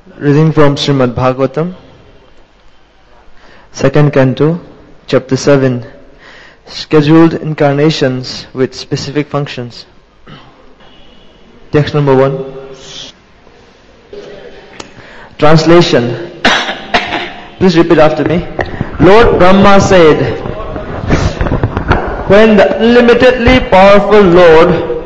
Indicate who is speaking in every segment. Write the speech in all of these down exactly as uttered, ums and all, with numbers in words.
Speaker 1: Reading from Srimad Bhagavatam, second canto, chapter seven, scheduled incarnations with specific functions. Text number one. Translation. Please repeat after me. Lord Brahma said, when the unlimitedly powerful Lord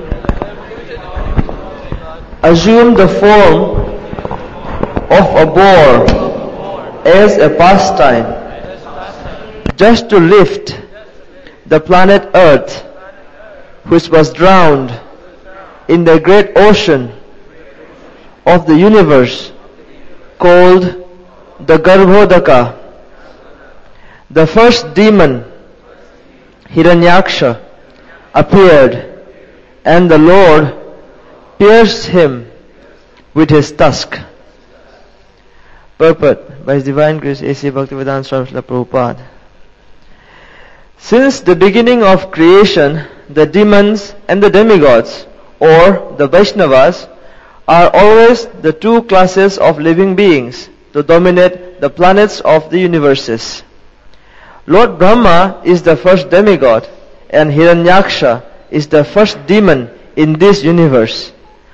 Speaker 1: assumed the form of a boar as a pastime, just to lift the planet Earth, which was drowned in the great ocean of the universe called the Garbhodaka. The first demon, Hiranyaksha, appeared, and the Lord pierced him with his tusk. Purport by His Divine Grace A C Bhaktivedanta Swami Srila Prabhupada. Since the beginning of creation, the demons and the demigods, or the Vaishnavas, are always the two classes of living beings to dominate the planets of the universes. Lord Brahma is the first demigod, and Hiranyaksha is the first demon in this universe.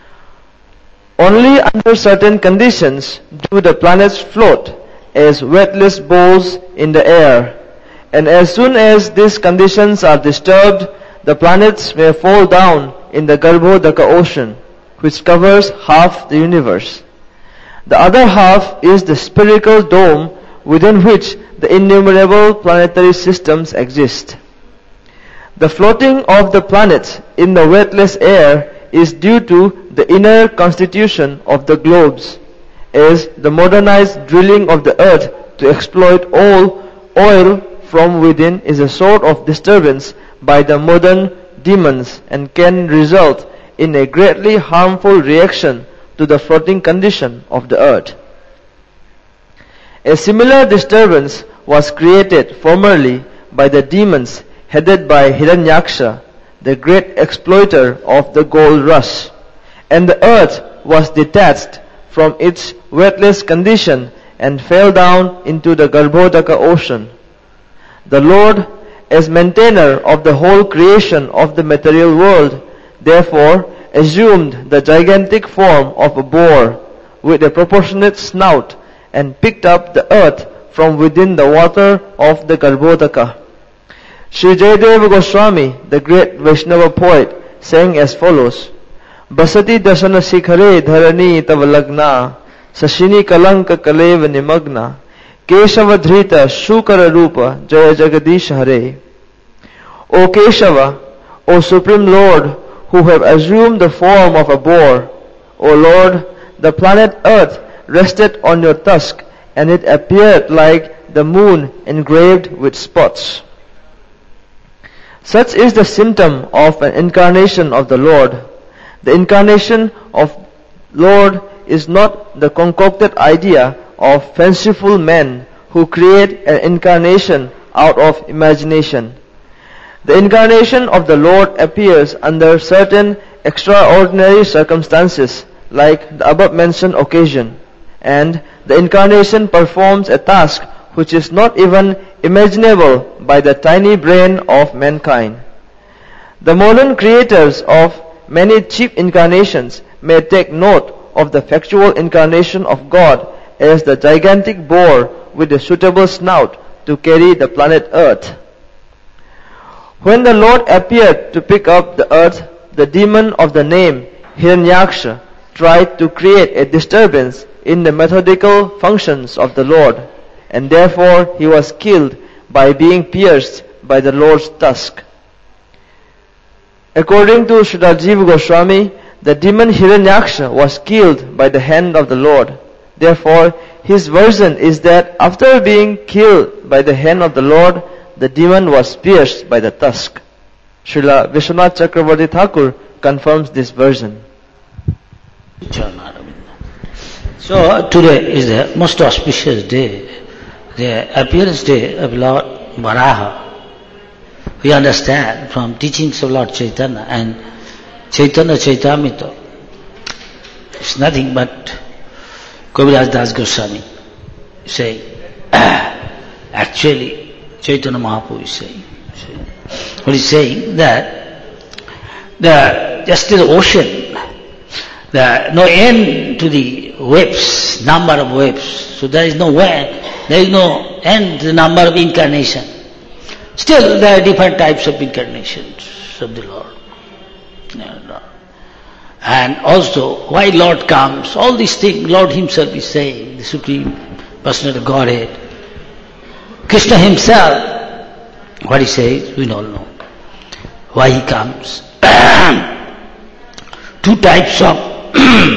Speaker 1: Only under certain conditions do the planets float as weightless balls in the air, and as soon as these conditions are disturbed, the planets may fall down in the Garbhodaka ocean, which covers half the universe. The other half is the spherical dome within which the innumerable planetary systems exist. The floating of the planets in the weightless air is due to the inner constitution of the globes, as the modernized drilling of the earth to exploit all oil from within is a sort of disturbance by the modern demons and can result in a greatly harmful reaction to the floating condition of the earth. A similar disturbance was created formerly by the demons headed by Hiranyaksha, the great exploiter of the gold rush, and the earth was detached from its weightless condition and fell down into the Garbhodaka ocean. The Lord, as maintainer of the whole creation of the material world, therefore assumed the gigantic form of a boar with a proportionate snout and picked up the earth from within the water of the Garbhodaka. Sri Jayadeva Goswami, the great Vaishnava poet, sang as follows: Basati dasana sikhare dharani tava lagna, sashini kalanka kaleva nimagna, Keshava dhrita shukara rupa jaya jagadish hare. O Keshava, O Supreme Lord, who have assumed the form of a boar, O Lord, the planet Earth rested on your tusk, and it appeared like the moon engraved with spots. Such is the symptom of an incarnation of the Lord. The incarnation of Lord is not the concocted idea of fanciful men who create an incarnation out of imagination. The incarnation of the Lord appears under certain extraordinary circumstances, like the above mentioned occasion, and the incarnation performs a task which is not even imaginable by the tiny brain of mankind. The modern creators of many cheap incarnations may take note of the factual incarnation of God as the gigantic boar with a suitable snout to carry the planet Earth. When the Lord appeared to pick up the earth, the demon of the name Hiranyaksha tried to create a disturbance in the methodical functions of the Lord, and therefore he was killed by being pierced by the Lord's tusk. According to Srila Jiva Goswami, the demon Hiranyaksha was killed by the hand of the Lord. Therefore, his version is that after being killed by the hand of the Lord, the demon was pierced by the tusk. Srila Vishwanath Chakravarti Thakur confirms this version.
Speaker 2: So today is the most auspicious day, the appearance day of Lord Varaha. We understand from teachings of Lord Chaitanya and Chaitanya Chaitamrita. It's nothing but Kaviraj Das Goswami saying, actually, Chaitanya Mahaprabhu is saying, what he's saying that the just the ocean, the no end to the waves, number of waves. So there is no way, there is no end to the number of incarnation. Still, there are different types of incarnations of the Lord. And also, why Lord comes, all these things Lord himself is saying, the Supreme Personality of Godhead. Krishna himself, what he says, we all know. Why he comes. Two types of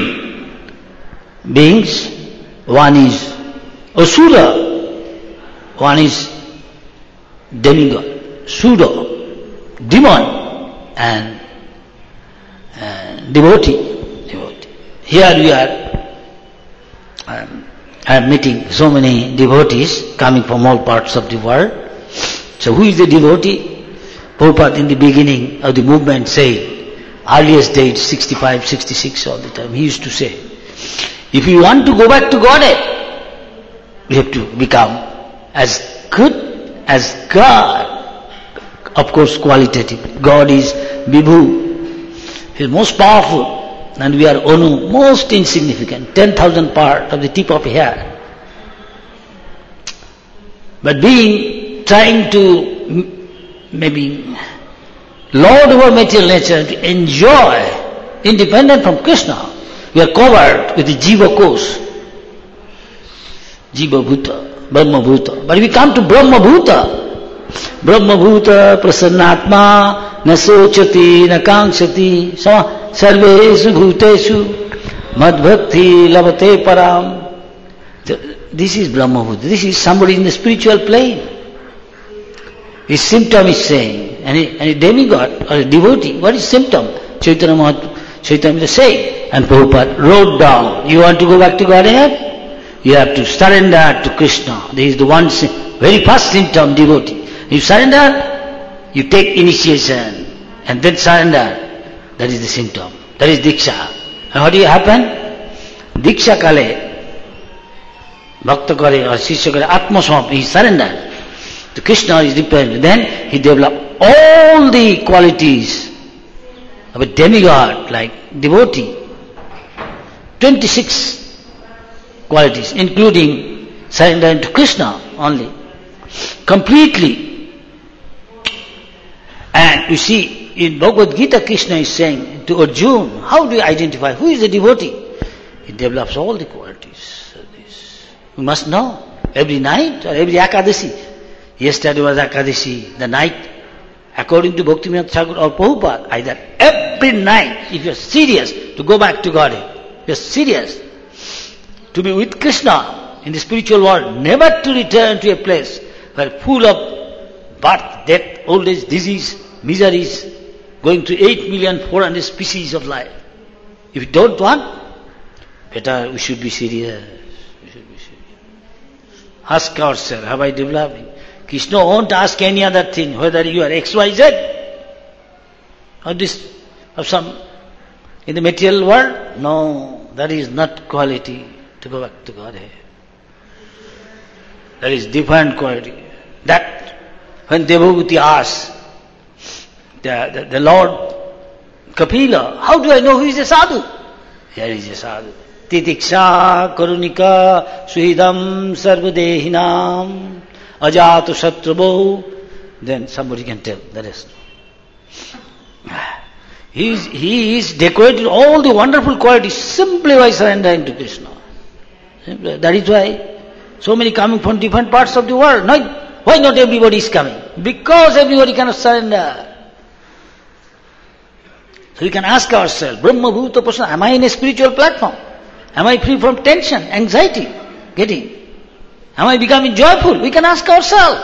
Speaker 2: beings. One is Asura, one is demigod, pseudo, demon, and uh, devotee. devotee. Here we are um, are meeting so many devotees coming from all parts of the world. So who is the devotee? Prabhupada in the beginning of the movement said, earliest date sixty-five, sixty-six all the time, he used to say, if you want to go back to Godhead, you have to become as good as God. Of course, qualitative. God is Vibhu. He is most powerful, and we are Anu, most insignificant, ten thousand part of the tip of a hair. But being, trying to maybe lord over material nature, to enjoy, independent from Krishna, we are covered with the Jiva Kos, Jiva Bhuta, Brahma Bhuta. But we come to Brahma Bhuta. Brahma Bhuta prasannatma na sochati na kankshati sarvesu bhutesu madbhakti lavate param. This is Brahma Bhuta. This is somebody in the spiritual plane. His symptom is saying, and a, and a demigod or a devotee, what is symptom? Chaitanya Mahaprabhu, Chaitanya is saying, and Prabhupada wrote down, you want to go back to Godhead? You have to surrender to Krishna. This is the one, very first symptom, devotee. You surrender, you take initiation, and then surrender. That is the symptom. That is Diksha. And what will happen? Diksha kale, Bhakta kare or Shishya kare, Atma Samapti, he surrendered. To Krishna is dependent. Then he developed all the qualities of a demigod, like devotee. twenty-six qualities, including surrendering to Krishna only. Completely. And you see, in Bhagavad Gita, Krishna is saying to Arjuna, how do you identify who is the devotee? He develops all the qualities of this. We must know every night or every Akadashi. Yesterday was Akadashi, the night, according to Bhaktivinoda Thakur or Prabhupada, either every night, if you are serious to go back to Godhead, you are serious to be with Krishna in the spiritual world, never to return to a place where full of birth, death, old age, disease, miseries, going through eight million four hundred species of life. If you don't want, better we should be serious. We should be serious. Ask ourselves, have I developed? Krishna won't ask any other thing, whether you are X Y Z or this, or some, in the material world. No, that is not quality to go back to Godhead. That is different quality. That, when Devabhuti asks, the, the, the Lord Kapila, how do I know who is a sadhu? Here is a sadhu. Titiksha karunika suhidam sarvadehinam ajatu shatrabhu. Then somebody can tell the rest. He is, he is decorated all the wonderful qualities simply by surrendering to Krishna. Simply. That is why so many coming from different parts of the world. Not, why not everybody is coming? Because everybody cannot surrender. So we can ask ourselves, Brahma Bhuta Prasana, am I in a spiritual platform? Am I free from tension, anxiety, getting? Am I becoming joyful? We can ask ourselves.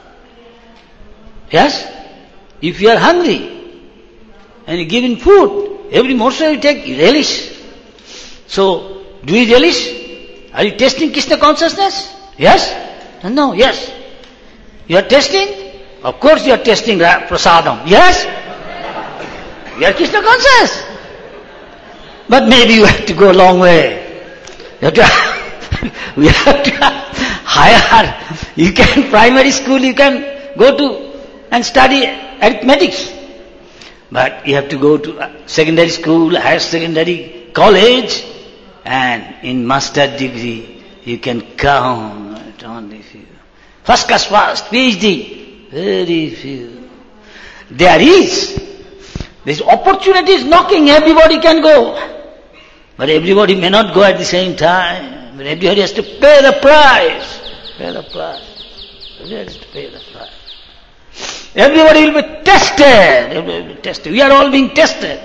Speaker 2: Yes? If you are hungry and you give in food, every morsel you take, you relish. So, do you relish? Are you tasting Krishna consciousness? Yes? No, yes. You are tasting? Of course you are tasting prasadam. Yes? You are Krishna conscious. But maybe you have to go a long way. You have to we have to hire. You can, primary school you can go to and study arithmetics. But you have to go to secondary school, higher secondary, college, and in master degree you can count only few. First class first, PhD, very few. There is. This opportunity is knocking, everybody can go. But everybody may not go at the same time. But everybody has to pay the price. Pay the price. Everybody has to pay the price. Everybody will be tested. Everybody will be tested. We are all being tested.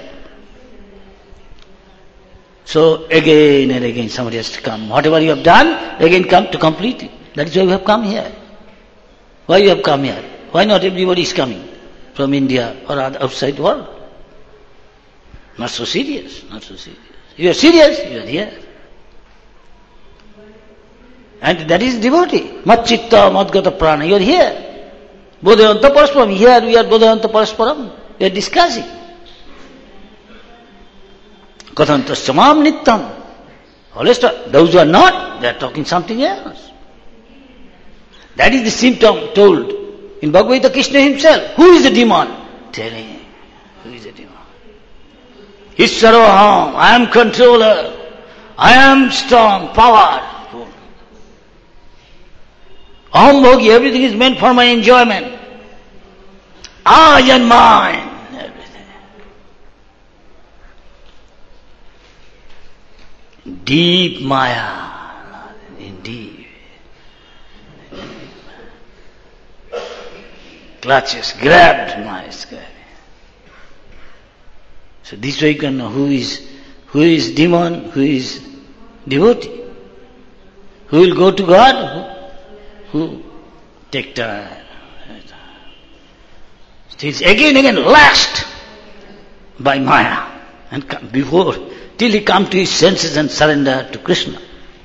Speaker 2: So again and again somebody has to come. Whatever you have done, again come to complete it. That is why you have come here. Why you have come here? Why not everybody is coming from India or outside the world? Not so serious, not so serious. You are serious, you are here. And that is devotee. Mat chitta, mat gata prana. You are here. Bodhayanta parasparam. Here we are bodhayanta parasparam. We are discussing. Kathantasya mam nittam. Always talk. Those who are not, they are talking something else. That is the symptom told in Bhagavad Gita, Krishna himself. Who is the demon? Telling. Who is the demon? Issaroham, I am controller. I am strong, power. Aham bhogi, everything is meant for my enjoyment. I and mine, everything. Deep maya, indeed. Clutches, grabbed my sky. So this way you can know who is who is demon, who is devotee. Who will go to God? Who, who take time. He's again and again lashed by Maya. And come before, till he come to his senses and surrender to Krishna.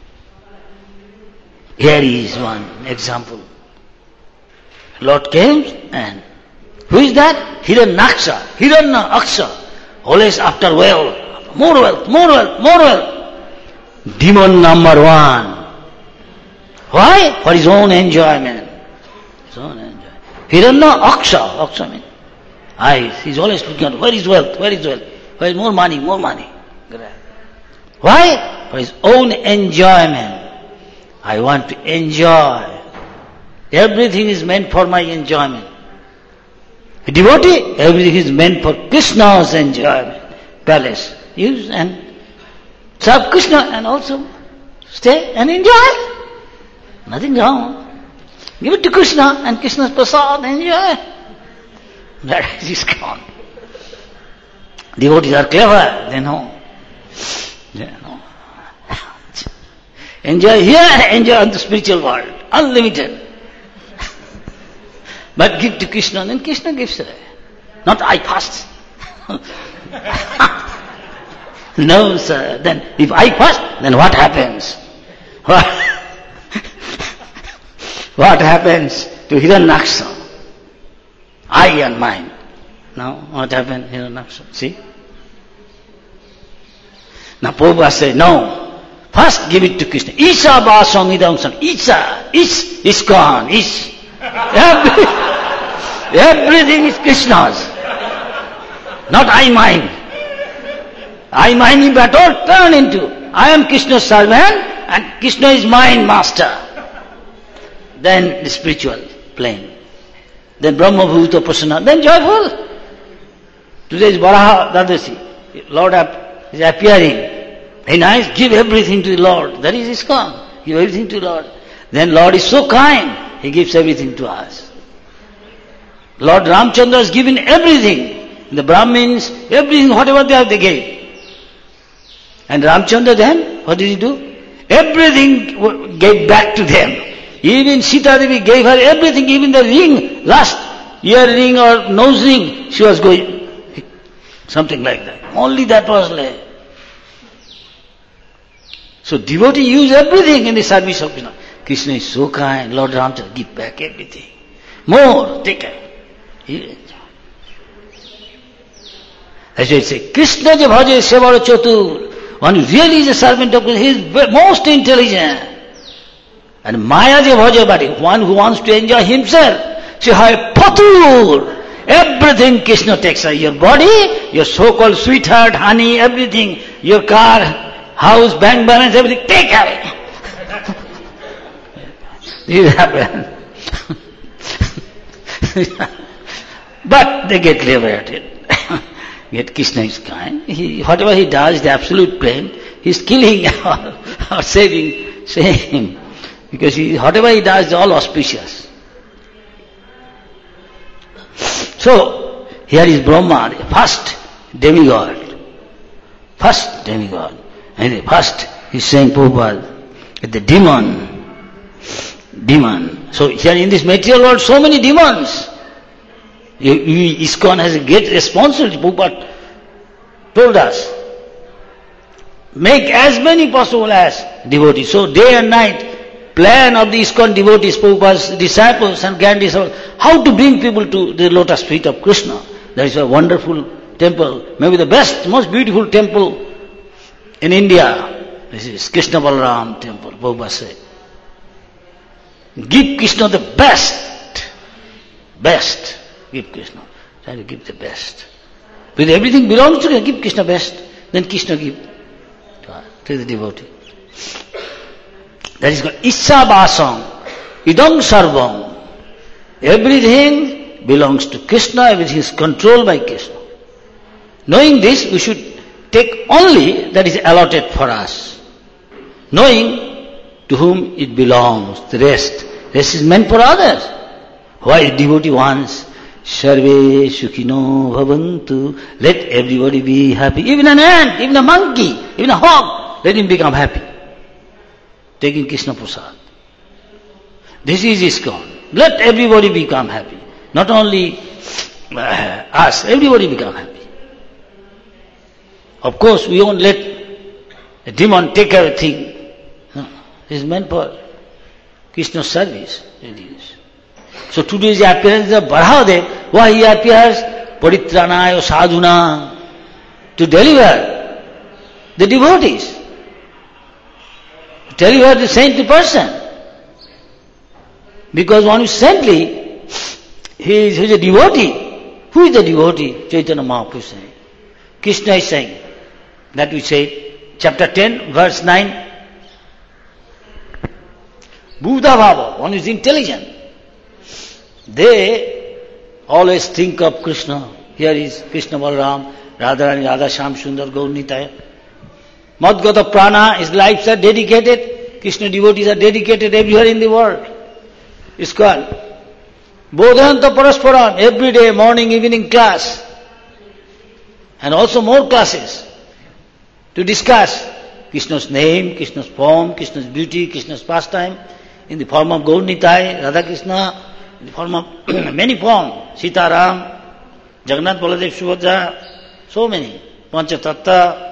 Speaker 2: Here is one example. Lord came and who is that? Hiranyaksha, Hiranyaksha. Always after wealth, more wealth, more wealth, more wealth. Demon number one. Why? For his own enjoyment. His own enjoyment. Hiranyaksha, Aksha means eyes. He's always looking at where is wealth, where is wealth, where is more money, more money. Why? For his own enjoyment. I want to enjoy. Everything is meant for my enjoyment. A devotee, everything is meant for Krishna's enjoyment. Palace, use and serve Krishna and also stay and enjoy. Nothing wrong. Give it to Krishna and Krishna's prasad, enjoy. That is gone. Devotees are clever, they know. They know. Enjoy here, enjoy in the spiritual world. Unlimited. But give to Krishna, and then Krishna gives it. Not I fast. No, sir. Then if I fast, then what happens? What, what happens to Hiranyaksha? I and mine. Now, what happened to Hiranyaksha? See? Now Prabhupada said, no. First give it to Krishna. Isha basam idam san. Isha. Ish is gone. Ish. Every, everything is Krishna's. Not I mine. I mine you better turn into. I am Krishna's servant and Krishna is mine master. Then the spiritual plane. Then Brahma Bhuta Prasanna. Then joyful. Today is Varaha Dadasi. Lord is appearing. Very nice. Give everything to the Lord. That is ISKCON. Give everything to the Lord. Then Lord is so kind. He gives everything to us. Lord Ramchandra has given everything. The Brahmins, everything, whatever they have, they gave. And Ramchandra then, what did he do? Everything gave back to them. Even Sita Devi gave her everything, even the ring, last earring or nose ring, she was going, something like that. Only that was left. So devotee use everything in the service of Krishna. Krishna is so kind, Lord Ramchandra, give back everything. More, take care. That's why it says, Krishna je bhaje sevara chatur. One who really is a servant of Krishna, he is most intelligent. And Maya je bhajabari, one who wants to enjoy himself, she hai patur. Everything Krishna takes away. Your body, your so-called sweetheart, honey, everything, your car, house, bank balance, everything, take away. This happens. But they get liberated. Yet Krishna is kind. He, whatever he does, the absolute plain, he is killing or, or saving, saving him. Because he, whatever he does is all auspicious. So, here is Brahma, the first demigod. First demigod. And the first, he is saying, Prabhupada, the demon. Demon. So, here in this material world, so many demons. ISKCON has a great responsibility. Prabhupada told us, make as many possible as devotees. So, day and night, plan of the ISKCON devotees, Prabhupada's disciples and grand disciples, how to bring people to the lotus feet of Krishna. That is a wonderful temple, maybe the best, most beautiful temple in India. This is Krishna Balaram temple, Prabhupada said. Give Krishna the best, best, give Krishna. Try to give the best. When everything belongs to Krishna, give Krishna best, then Krishna give to the devotee. That is called Isha Basam, Idam Sarvam. Everything belongs to Krishna, everything is controlled by Krishna. Knowing this, we should take only that is allotted for us. Knowing to whom it belongs, the rest. Rest is meant for others. Why devotee wants, Sarve Sukhino Bhavantu, let everybody be happy. Even an ant, even a monkey, even a hog, let him become happy. Taking Krishna Prasad. This is ISKCON. Let everybody become happy. Not only uh, us, everybody become happy. Of course, we won't let a demon take everything. No. This is meant for Krishna's service. So today's appearance of Baladev, why he appears? Paritranaya sadhuna, to deliver the devotees. Deliver the saintly person. Because one is saintly, he is, he is a devotee. Who is the devotee? Chaitanya Mahaprabhu is saying. Krishna is saying. That we say, chapter ten, verse nine. Buddha Bhava, one is intelligent. They always think of Krishna. Here is Krishna Balaram, Radharani, Radha Shyam Sundar Gaur Nitaya. Madgata Prana, his lives are dedicated. Krishna devotees are dedicated everywhere in the world. ISKCON. Bodhanta Parasparam, every day, morning, evening class. And also more classes to discuss Krishna's name, Krishna's form, Krishna's beauty, Krishna's pastime, in the form of Gaur Nitai, Radha Krishna, in the form of many forms, Sita Ram, Jagannath Baladev Subhadra, so many, Panchatattva,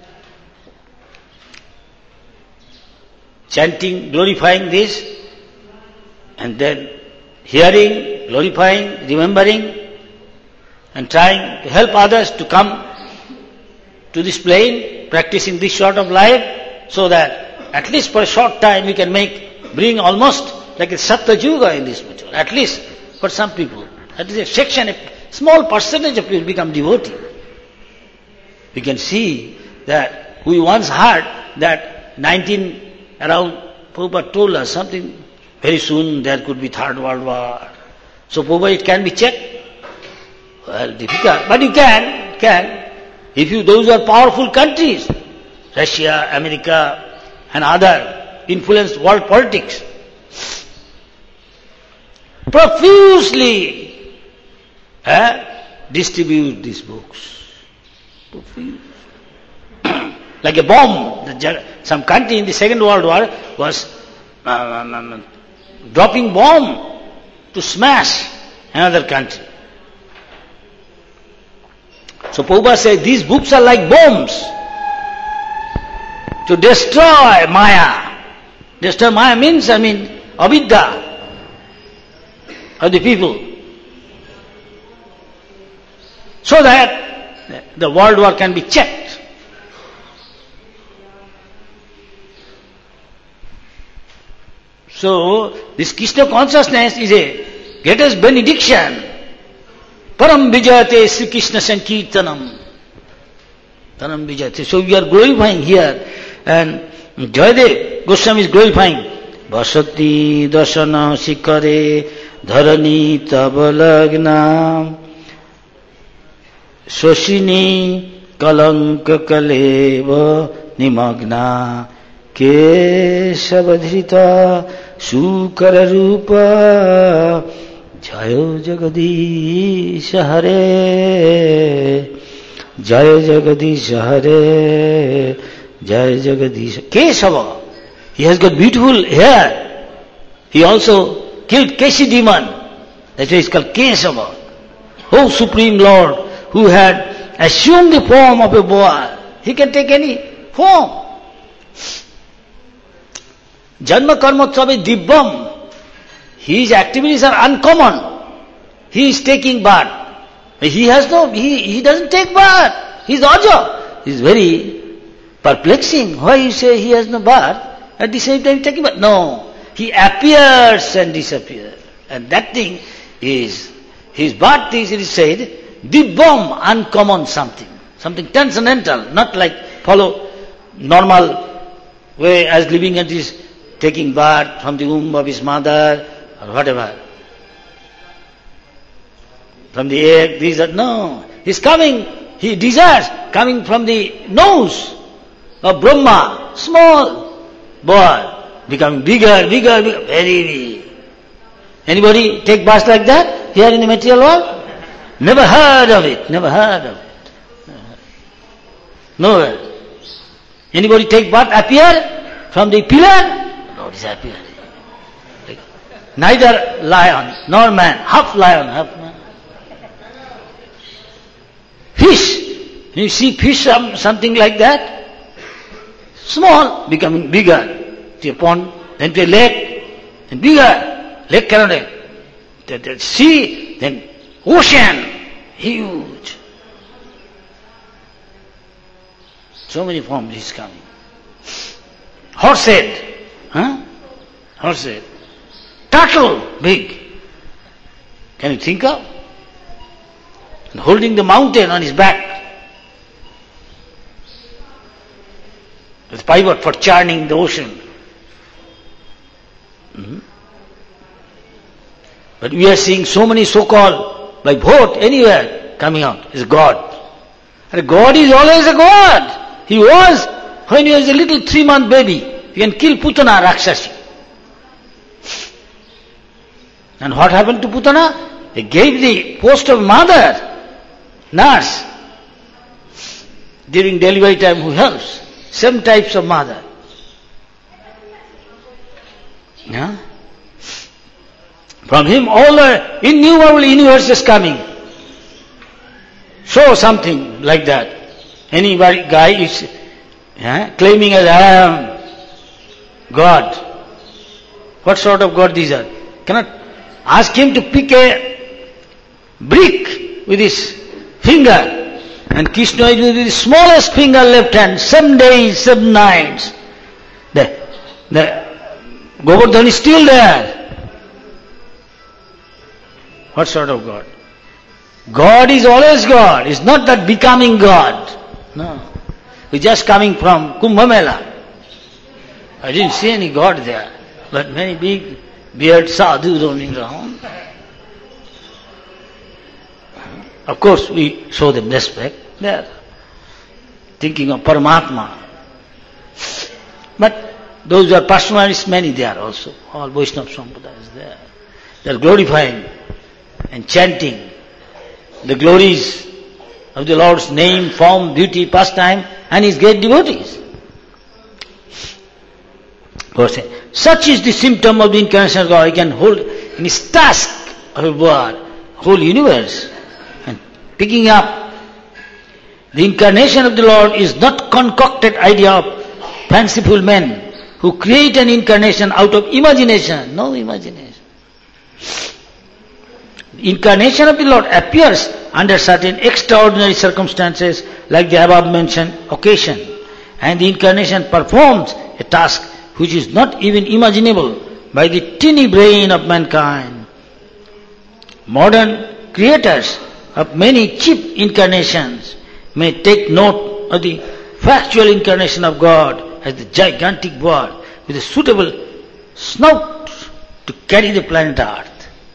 Speaker 2: chanting, glorifying this, and then hearing, glorifying, remembering, and trying to help others to come to this plane, practicing this sort of life, so that at least for a short time we can make, bring almost like a Satya Yuga in this material, at least for some people. That is a section, a small percentage of people become devotee. We can see that we once heard that nineteen around, Prabhupada told us something, very soon there could be third world war. So Prabhupada, it can be checked. Well, difficult, but you can, can. If you, those are powerful countries, Russia, America, and other influenced world politics, profusely eh, distribute these books. Profuse. Like a bomb. Some country in the Second World War was uh, dropping bomb to smash another country. So Prabhupada says these books are like bombs to destroy Maya. Destroy Maya means, I mean, avidya of the people. So that the world war can be checked. So, this Krishna consciousness is a greatest benediction. Param vijayate Sri Krishna Sankirtanam. Param vijayate. So we are glorifying here. And Jayadev Goswami is glorifying. Vasati dasana sikare dharani tabalagna Shoshini kalanka kaleva nimagna Keshavadhrita sukara rupa Jayo Jagadisha Hare Jaya Jagadisha Hare Jaya Jagadisha Keshava. He has got beautiful hair. He also killed Keshi demon. That's why it's called Keshava. Oh Supreme Lord, who had assumed the form of a boy. He can take any form. Janma karma tsabe dibbam. His activities are uncommon. He is taking birth. He has no, he, he doesn't take birth. He is aja. He is very perplexing. Why you say he has no birth, at the same time taking birth? No. He appears and disappears. And that thing is, his birth is, it is said, dibbam, uncommon something. Something transcendental, not like follow normal way as living and is taking birth from the womb of his mother or whatever. From the egg, these are, no. He's coming, he desires, coming from the nose of Brahma, small boy, becoming bigger, bigger, bigger, very big. Anybody take birth like that here in the material world? Never heard of it, never heard of it. Nowhere. Anybody take birth, appear from the pillar? No, disappear. Neither lion nor man, half lion, half man. Fish, you see fish, something like that, small, becoming bigger, to a pond, then to a lake, and bigger, lake cannot have, the, the sea, then ocean, huge. So many forms is coming. Horsehead, huh? Horsehead. Turtle, big. Can you think of? And holding the mountain on his back. With pivot for churning the ocean. Mm-hmm. But we are seeing so many so-called, by vote, anywhere, coming out, is God. And God is always a God. He was, when he was a little three-month baby, he can kill Putana Rakshasi. And what happened to Putana? He gave the post of mother, nurse, during delivery time who helps. Seven types of mother. Yeah? From him all the innumerable universes coming. Show something like that. Any guy is yeah, claiming as I am God. What sort of God these are? Cannot ask him to pick a brick with his finger. And Krishna is with his smallest finger left hand, seven days, seven nights. The, the Govardhan is still there. What sort of God? God is always God. It's not that becoming God. No. We're just coming from Kumbh Mela. I didn't see any God there, but many big bearded sadhus roaming around. Of course, we show them respect. They are thinking of Paramatma. But those who are personalists, many there also. All Vaishnava Sampradaya is there. They are glorifying and chanting the glories of the Lord's name, form, beauty, pastime, and His great devotees. Such is the symptom of the incarnation of God. He can hold in His task of a word, whole universe. And picking up the incarnation of the Lord is not concocted idea of fanciful men who create an incarnation out of imagination. No imagination. The incarnation of the Lord appears under certain extraordinary circumstances like the above mentioned occasion. And the incarnation performs a task which is not even imaginable by the teeny brain of mankind. Modern creators of many cheap incarnations may take note of the factual incarnation of God as the gigantic word with a suitable snout to carry the planet Earth.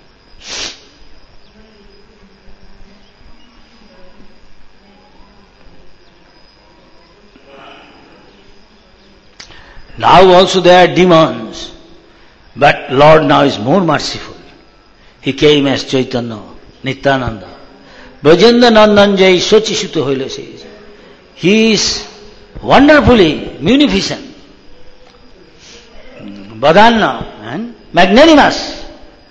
Speaker 2: Now also there are demons, but Lord now is more merciful. He came as Chaitanya, Nityananda. Brajendra Nandan Jai Sochi Sutta Hoile says, He is wonderfully munificent, Badhanna, and magnanimous,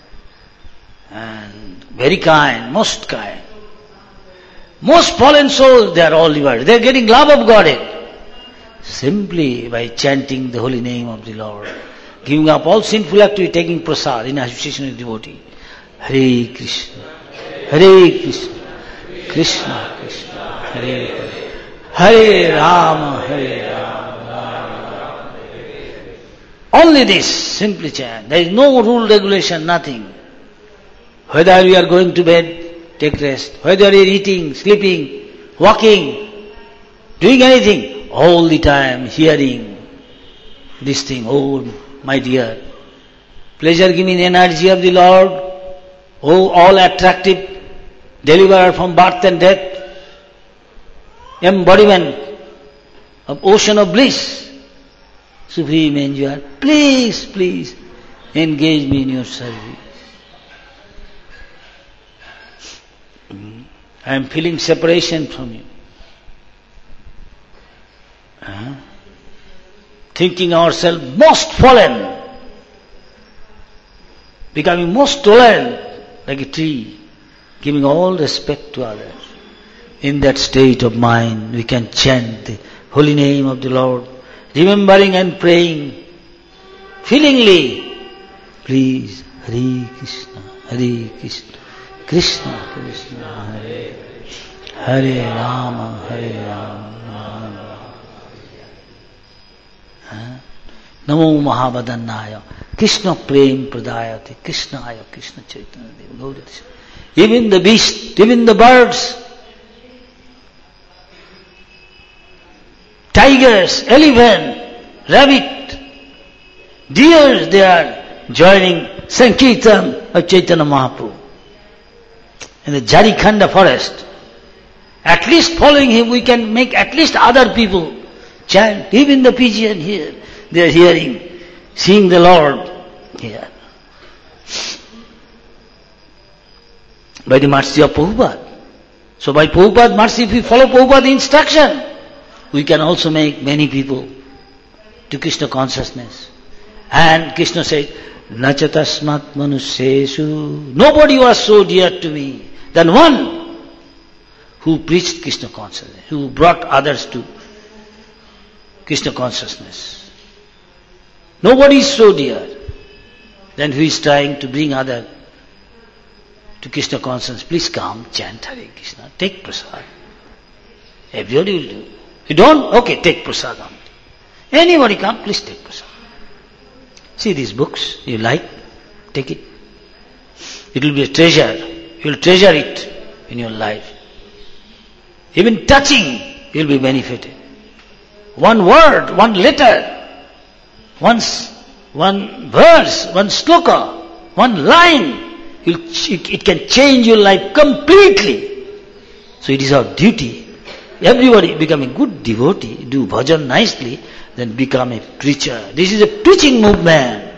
Speaker 2: and very kind, most kind. Most fallen souls, they are all liberted. They are getting love of Godhead simply by chanting the holy name of the Lord, giving up all sinful activity, taking prasad in association with devotee. Hare Krishna, Hare Krishna, Krishna Krishna, Hare Hare, Hare Rama, Hare Rama. Only this, simply chant. There is no rule, regulation, nothing. Whether we are going to bed, take rest. Whether we are eating, sleeping, walking, doing anything, all the time hearing this thing. Oh, my dear, pleasure giving energy of the Lord. Oh, all attractive, deliverer from birth and death, embodiment of ocean of bliss, supreme enjoyer. Please, please, engage me in your service. I am feeling separation from you. Uh-huh. Thinking ourselves most fallen, becoming most tolerant like a tree, giving all respect to others. In that state of mind, we can chant the holy name of the Lord, remembering and praying feelingly. Please, Hare Krishna, Hare Krishna, Krishna Krishna, Hare Hare Rama, Hare Rama. Huh? Namo Mahabadannaya, Krishna Prem Pradayate, Krishnaya, Krishna Chaitanya Deva. Even the beast, even the birds, tigers, elephant, rabbit, deer, they are joining Sankirtan of Chaitanya Mahaprabhu in the Jarikhanda forest. At least following him, we can make at least other people chant. Even the pigeon here, they are hearing, seeing the Lord here. By the mercy of Prabhupada. So by Prabhupada's mercy, if we follow Prabhupada's instruction, we can also make many people to Krishna consciousness. And Krishna said, Nachatasmat manusyesu. Nobody was so dear to me than one who preached Krishna consciousness, who brought others to Krishna consciousness. Nobody is so dear than who is trying to bring others to Krishna consciousness. Please come, chant Hare Krishna, take prasad. Everybody will do. You don't? Okay, take prasad. Anybody come, please take prasad. See these books, you like, take it. It will be a treasure. You will treasure it in your life. Even touching, you will be benefited. One word, one letter, one, one verse, one sloka, one line, it can change your life completely. So it is our duty. Everybody become a good devotee, do bhajan nicely, then become a preacher. This is a preaching movement.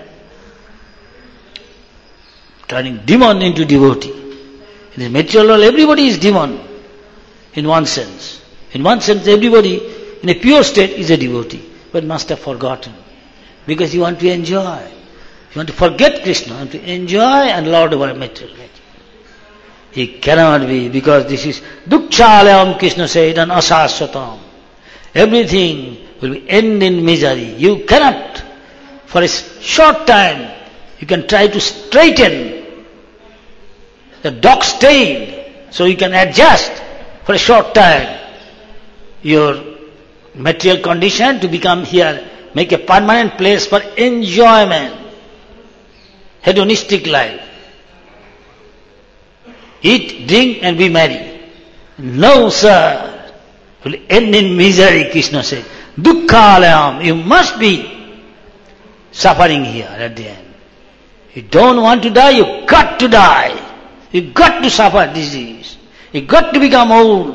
Speaker 2: Turning demon into devotee. In the material world, everybody is demon. In one sense. In one sense, everybody in a pure state is a devotee, but must have forgotten. Because you want to enjoy. You want to forget Krishna, you want to enjoy and lord over material nature. He cannot be, because this is dukkhalayam, Krishna said, and asaswatam. Everything will be end in misery. You cannot, for a short time, you can try to straighten the dog's tail, so you can adjust for a short time your material condition to become here, make a permanent place for enjoyment. hedonistic life. Eat, drink and be merry. No, sir. It will end in misery, Krishna said. Dukkhalayam. You must be suffering here at the end. You don't want to die, you got to die. You got to suffer disease. You got to become old.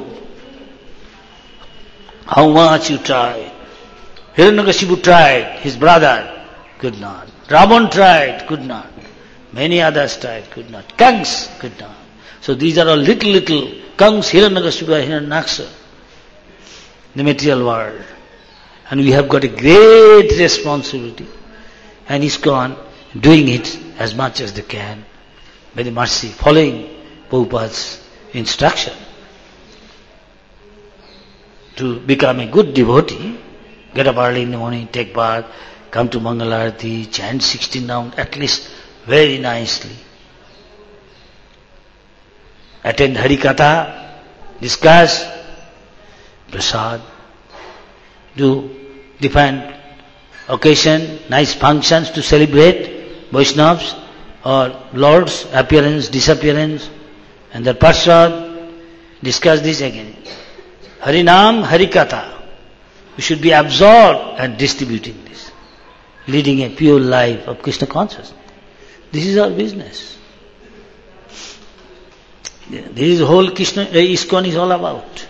Speaker 2: How much you tried. Hiranyakashipu tried, his brother could not. Ravan tried, could not. Many others tried, could not. Kangs could not. So these are all little, little Kangs, Hiranyakashipu, Hiranyaksa, the material world. And we have got a great responsibility. And ISKCON doing it as much as they can, by the mercy, following Prabhupada's instruction to become a good devotee. Get up early in the morning, take bath, come to Mangalarati, chant sixteen rounds at least very nicely. Attend Harikatha, discuss, prasad, do different occasion, nice functions to celebrate Vaishnavas or Lord's appearance, disappearance, and the prasad, discuss this again. Harinam, Harikatha. We should be absorbed and distributing this, leading a pure life of Krishna consciousness. This is our business. This is whole Krishna, uh, ISKCON is all about.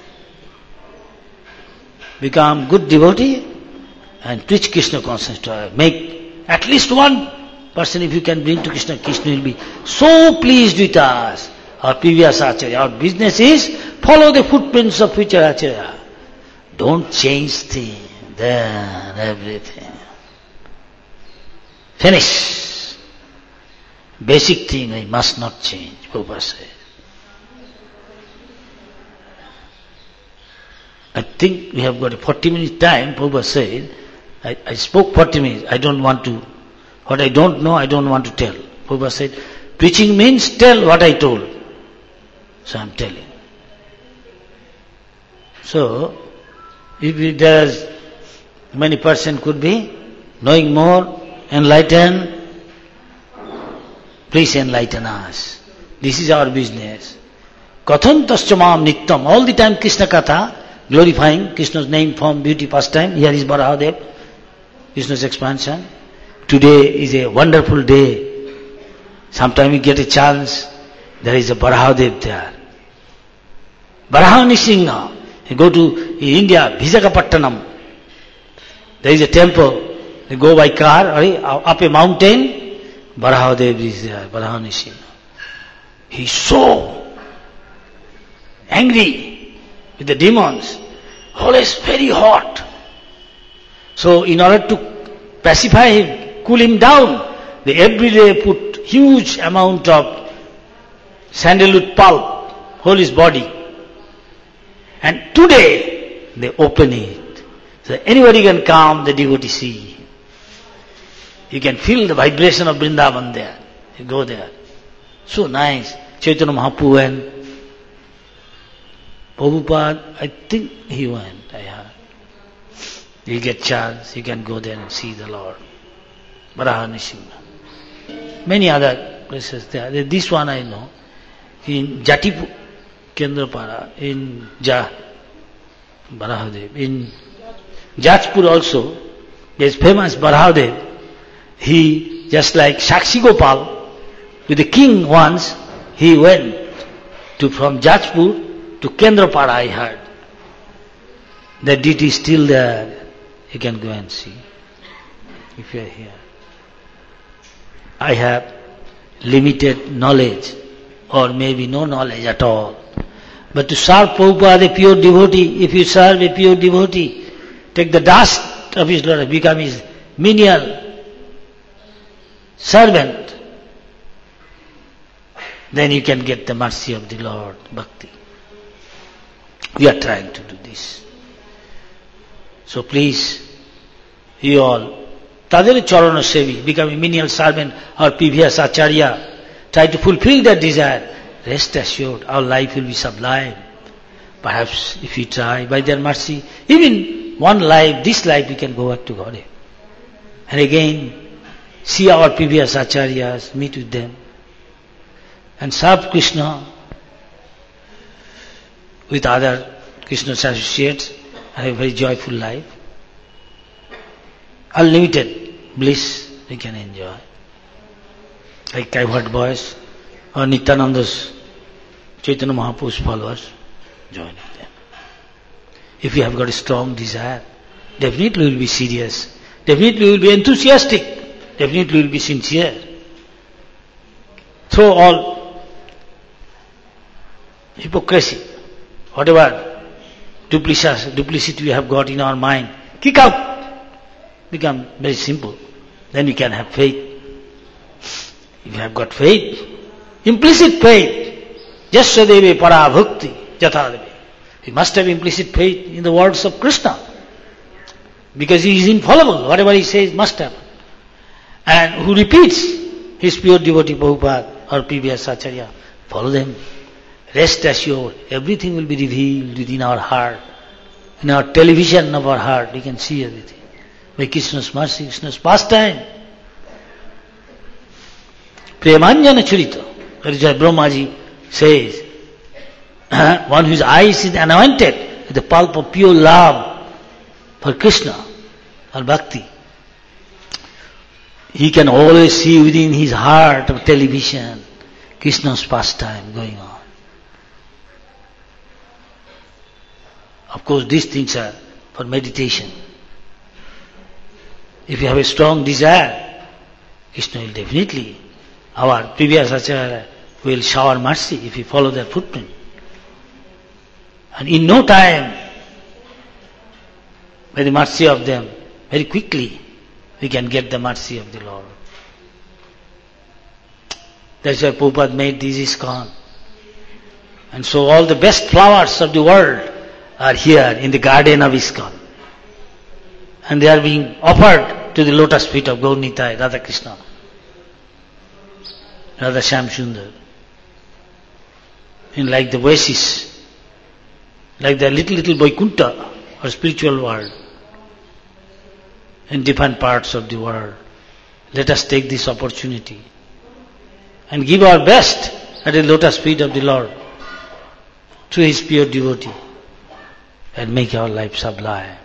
Speaker 2: Become good devotee and preach Krishna consciousness to her. Make at least one person if you can bring to Krishna, Krishna will be so pleased with us. Our previous Acharya, our business is follow the footprints of future Acharya. Don't change things, then everything. Finish. Basic thing I must not change, Prabhupada said. I think we have got a forty minute time, Prabhupada said. I, I spoke forty minutes, I don't want to, what I don't know, I don't want to tell. Prabhupada said, preaching means tell what I told. So I am telling. So, if there is many person could be knowing more, enlightened, please enlighten us. This is our business. Katham taschamam nittam, all the time Krishna Katha, glorifying Krishna's name, form, beauty, pastime. Here is Barahadev, Krishna's expansion. Today is a wonderful day. Sometime we get a chance, there is a Barahadev there. Baraha Nisingha. You go to India, Visakhapatnam. There is a temple. They go by car, up a mountain. Barahadev is there, Baraha Nisingha. He is so angry with the demons. Always very hot. So in order to pacify him, cool him down, they every day put huge amount of sandalwood pulp, whole his body. And today, they open it. So anybody can come, the devotee see. You can feel the vibration of Vrindavan there. You go there. So nice. Chaitanya Mahaprabhu went. Prabhupada, I think he went, I heard. You get chance, you can go there and see the Lord. Baraha Nisingha. Many other places there. This one I know. In Jatipu, Kendrapara, in Ja, Barahadev. In Jajpur also, there is famous Barahadev. He, just like Sakshi Gopal, with the king once, he went to from Jajpur to Kendrapara, I heard. The deity is still there. You can go and see, if you are here. I have limited knowledge, or maybe no knowledge at all. But to serve Prabhupada, a pure devotee, if you serve a pure devotee, take the dust of his Lord, become his menial servant, then you can get the mercy of the Lord, bhakti. We are trying to do this. So please, you all, Tadere Charana Sevi, become a menial servant or previous Acharya, try to fulfill that desire. Rest assured, our life will be sublime. Perhaps if we try, by their mercy, even one life, this life we can go back to God. And again, see our previous acharyas, meet with them, and serve Krishna with other Krishna's associates, and have a very joyful life. Unlimited bliss we can enjoy. Like Kaivhat boys or Nityananda's Chaitanya Mahaprabhu's followers, join with them. If you have got a strong desire, definitely you will be serious, definitely you will be enthusiastic, definitely you will be sincere. Throw all hypocrisy, whatever duplicity, duplicity we have got in our mind, kick out. Become very simple. Then you can have faith. If you have got faith, implicit faith, Jasyadevi para bhakti jatadevi. You must have implicit faith in the words of Krishna. Because he is infallible. Whatever he says must happen. And who repeats his pure devotee Prabhupada or previous Acharya, follow them. Rest assured, everything will be revealed within our heart. In our television of our heart, we can see everything. By Krishna's mercy, Krishna's pastime. Premanjana Churita. That is why Brahmaji says, one whose eyes is anointed with the pulp of pure love for Krishna or Bhakti, he can always see within his heart of television Krishna's pastime going on. Of course, these things are for meditation. If you have a strong desire, Krishna will definitely, our previous Acharya will shower mercy if you follow their footprint. And in no time, by the mercy of them, very quickly, we can get the mercy of the Lord. That's why Prabhupada made this ISKCON. And so all the best flowers of the world are here in the garden of ISKCON. And they are being offered to the lotus feet of Gaur Nitai, Radha Krishna, Radha Shyam Sundar. And like the oasis, like the little, little Vaikuntha or spiritual world in different parts of the world, let us take this opportunity and give our best at the lotus feet of the Lord through His pure devotee and make our life sublime.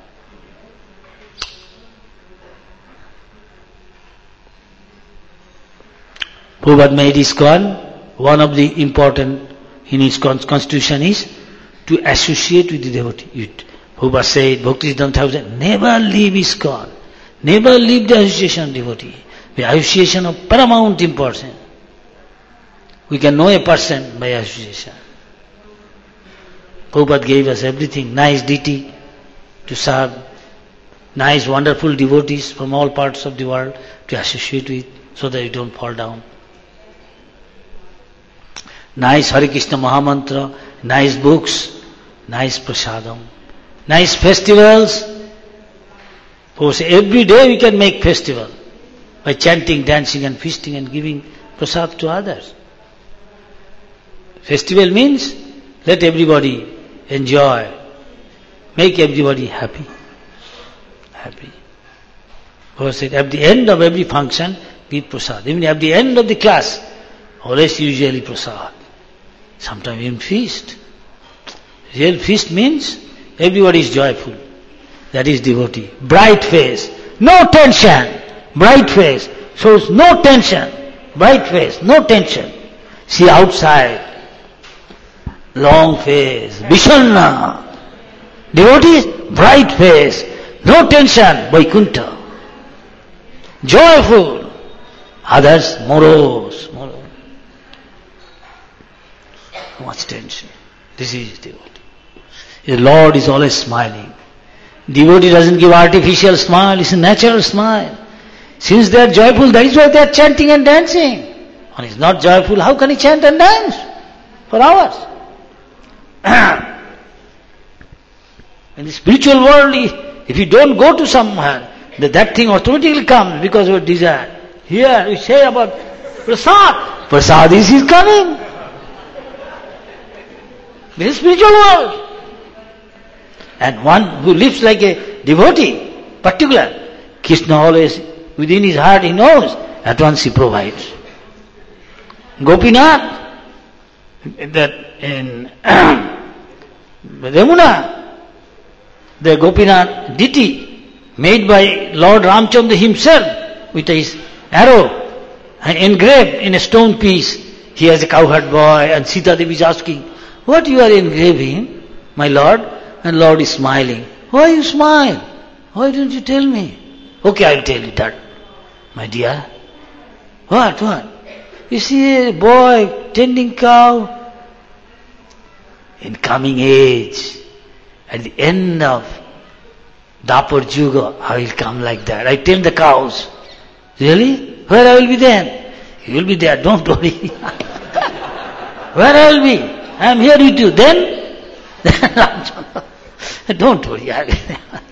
Speaker 2: Prabhupada made ISKCON, one of the important in his constitution is to associate with the devotee. Prabhupada said, Bhakti Siddhanta Thakur said, never leave ISKCON, never leave the association of devotee. The association of paramount importance. We can know a person by association. Prabhupada gave us everything, nice deity to serve, nice wonderful devotees from all parts of the world to associate with so that you don't fall down. Nice Hare Krishna Mahamantra, nice books, nice prasadam, nice festivals. Because every day we can make festival by chanting, dancing and feasting and giving prasad to others. Festival means let everybody enjoy, make everybody happy. Happy. Because at the end of every function, give prasad. Even at the end of the class, always usually prasad. Sometimes even feast. Real feast means everybody is joyful. That is devotee. Bright face. No tension. Bright face. Shows no tension. Bright face. No tension. See outside. Long face. Vishanna. Devotee, bright face. No tension. Vaikuntha. Joyful. Others, morose. morose. So much tension. This is devotee. The Lord is always smiling. Devotee doesn't give artificial smile, it's a natural smile. Since they are joyful, that is why they are chanting and dancing. When he is not joyful, how can he chant and dance for hours? In the spiritual world, if you don't go to somewhere, that thing automatically comes because of your desire. Here we say about prasad. Prasad is his coming. This is spiritual world. And one who lives like a devotee, particular, Krishna always, within his heart he knows, at once he provides. Gopinath, that in Yamuna, the Gopinath deity made by Lord Ramchandra himself with his arrow and engraved in a stone piece. He has a cowherd boy and Sita Devi is asking, what you are engraving, my Lord? And Lord is smiling. Why you smile? Why don't you tell me? Okay, I'll tell you that, my dear. What, what? You see a boy tending cow in coming age. At the end of Dapur Juga, I will come like that. I tend the cows. Really? Where I will be then? You will be there, don't worry. Where I will be? I am here with you. Then? Don't worry, I will be there.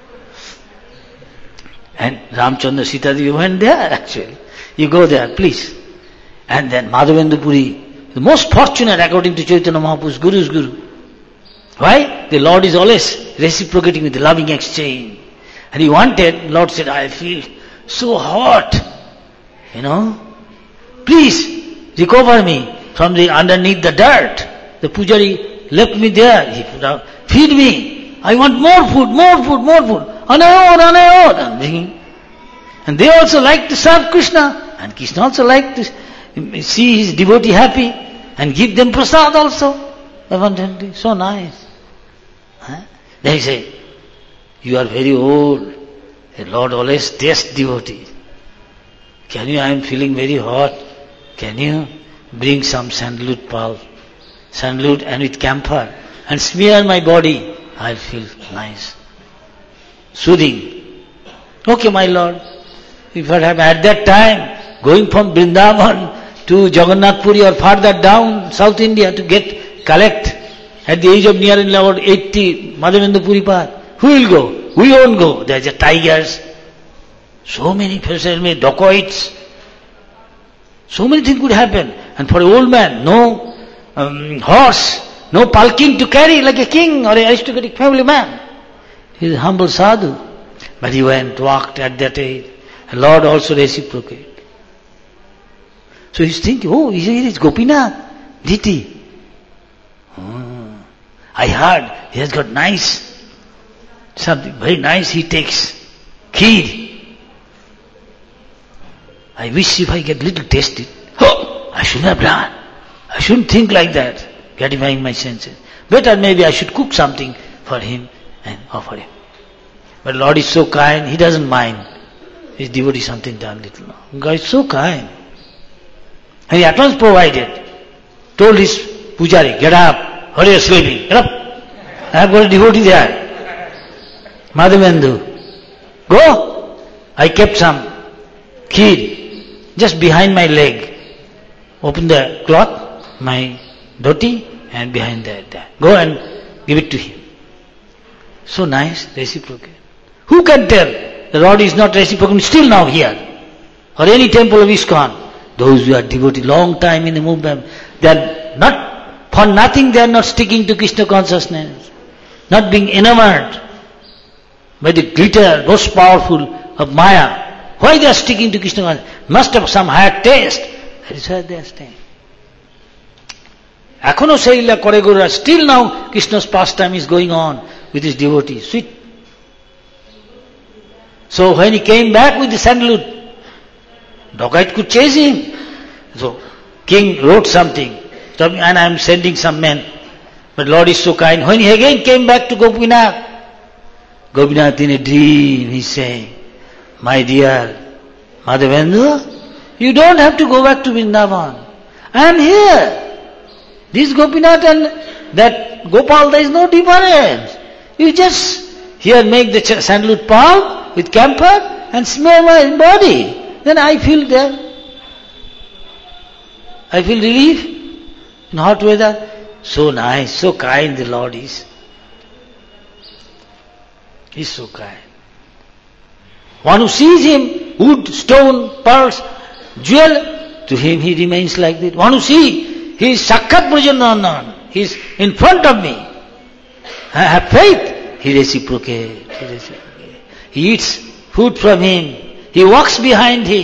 Speaker 2: And Ramchandra Sita Devi went there actually. You go there, please. And then Madhavendra Puri, the most fortunate according to Chaitanya Mahaprabhu's Guru's Guru. Why? The Lord is always reciprocating with the loving exchange. And he wanted, Lord said, I feel so hot. You know. Please recover me from the underneath the dirt. The pujari left me there. He put out, feed me. I want more food, more food, more food. Anayor, anayor. I'm bringing. And they also like to serve Krishna. And Krishna also like to see his devotee happy and give them prasad also abundantly. So nice. Huh? Then he said, you are very old. The Lord always tests devotee. Can you, I am feeling very hot. Can you bring some sandalwood pulp, sandalwood and with camphor and smear my body? I'll feel nice. Soothing. Okay, my Lord. If I have at that time, going from Vrindavan to Jagannath Puri or farther down South India to get, collect at the age of nearly about eighty, Madhavendra Puri Path, who will go? We won't go. There's a tigers. So many fishermen, dacoits. So many things could happen. And for an old man, no um, horse, no palkin to carry like a king or an aristocratic family man. He is a humble sadhu. But he went, walked at that age. And Lord also reciprocated. So he's thinking, oh, here is Gopinath, deity. Oh, I heard he has got nice, something very nice he takes. Kheer. I wish if I get little tasted. Oh, I shouldn't have done. I shouldn't think like that, gratifying my senses. Better maybe I should cook something for him and offer him. But Lord is so kind, he doesn't mind. His devotee something done little. God is so kind. And he at once provided. Told his pujari, get up, hurry, you're sleeping, get up. I have got a devotee there. Madhavendu, go. I kept some kheer just behind my leg. Open the cloth, my dhoti, and behind that, that. Go and give it to him. So nice, reciprocate. Who can tell the Lord is not reciprocating still now here? Or any temple of ISKCON? Those who are devoted long time in the movement, they are not, for nothing they are not sticking to Krishna consciousness. Not being enamored by the glitter, most powerful of Maya. Why they are sticking to Krishna consciousness? Must have some higher taste. That is why they are staying. Akhono Saila Koregura, still now Krishna's pastime is going on with his devotees. Sweet. So when he came back with the sandalwood, Dacoit could chase him. So king wrote something, and I am sending some men. But Lord is so kind. When he again came back to Gopinath, Gopinath in a dream, he is saying, my dear Madhavendra, you don't have to go back to Vrindavan. I am here. This Gopinath and that Gopal, there is no difference. You just here make the sandalwood palm with camphor and smear my body. Then I feel there. I feel relief in hot weather. So nice, so kind the Lord is. He is so kind. One who sees him, wood, stone, pearls, jewel, to him he remains like that. One who sees, he is Sakkhat Brajanandan. He is in front of me. I have faith. He reciprocates. He reciprocates. He eats food from him. He walks behind him.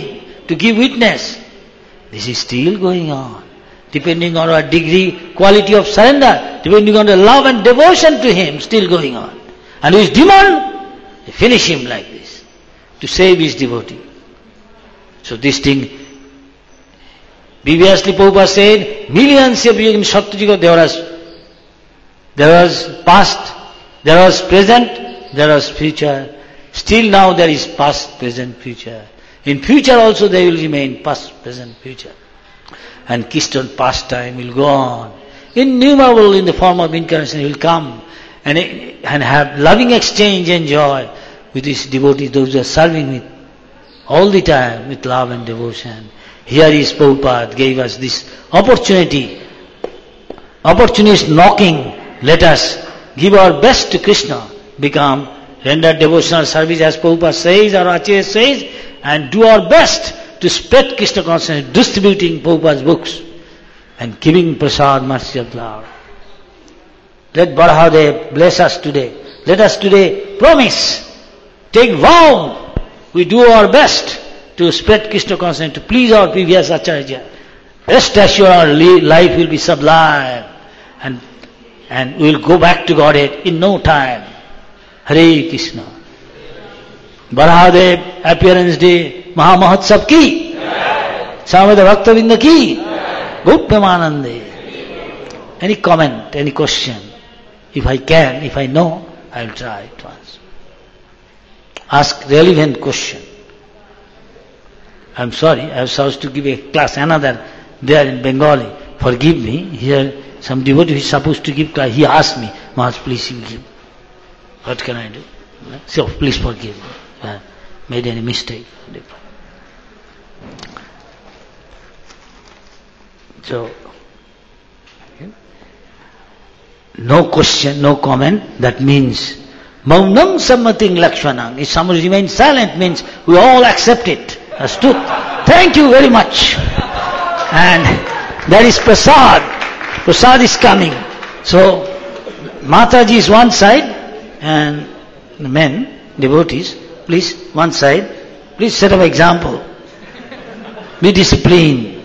Speaker 2: to give witness. This is still going on. Depending on our degree, quality of surrender, depending on the love and devotion to Him, still going on. And his demand, finish him like this, to save his devotee. So this thing, previously Prabhupada said, millions of years in Satyajiga there was, there was past, there was present, there was future. Still now there is past, present, future. In future also there will remain past, present, future. And Kirtan pastime will go on. Innumerable in the form of incarnation will come and, and have loving exchange and joy with his devotees, those who are serving with all the time with love and devotion. Here is Prabhupada gave us this opportunity. Opportunist knocking. Let us give our best to Krishna, become, render devotional service as Prabhupada says, or Acharya says, and do our best to spread Krishna consciousness, distributing Prabhupada's books and giving prasad, mercy of Lord. Let Barahadev bless us today. Let us today promise, take vow, we do our best to spread Krishna consciousness, to please our previous Acharya. Rest assured our life will be sublime and, and we will go back to Godhead in no time. Hare Krishna. Barahadev appearance day, Maha Mahotsav ki, Samveda Bhaktavinda ki, Gopyamanande. Any comment, any question? If I can, if I know, I will try it once. Ask relevant question. I am sorry, I was supposed to give a class, another there in Bengali. Forgive me, here some devotee is supposed to give class. He asked me, Maharaj, please you give. What can I do? So please forgive me. I made any mistake. So, no question, no comment, that means Maunam Sammating Lakshmanam. If somebody remains silent means we all accept it as truth. Thank you very much. And there is Prasad. Prasad is coming. So, Mataji is one side and the men, devotees, please, one side. Please set up example. Be disciplined.